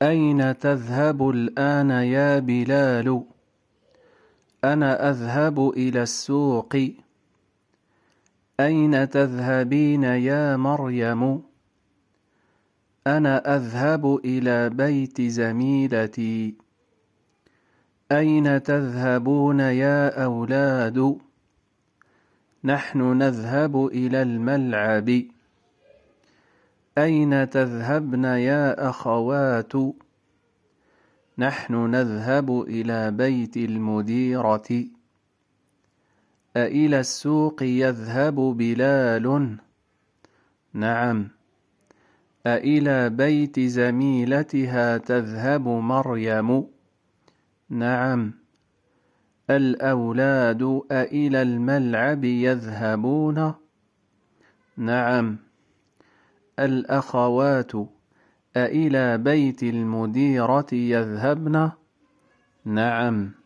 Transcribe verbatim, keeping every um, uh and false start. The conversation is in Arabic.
أين تذهب الآن يا بلال؟ أنا أذهب إلى السوق. أين تذهبين يا مريم؟ أنا أذهب إلى بيت زميلتي. أين تذهبون يا أولاد؟ نحن نذهب إلى الملعب. أين تذهبن يا أخوات؟ نحن نذهب إلى بيت المديرة. أإلى السوق يذهب بلال؟ نعم. أإلى بيت زميلتها تذهب مريم؟ نعم. الأولاد أإلى الملعب يذهبون؟ نعم. الأخوات أإلى بيت المديرة يذهبن؟ نعم.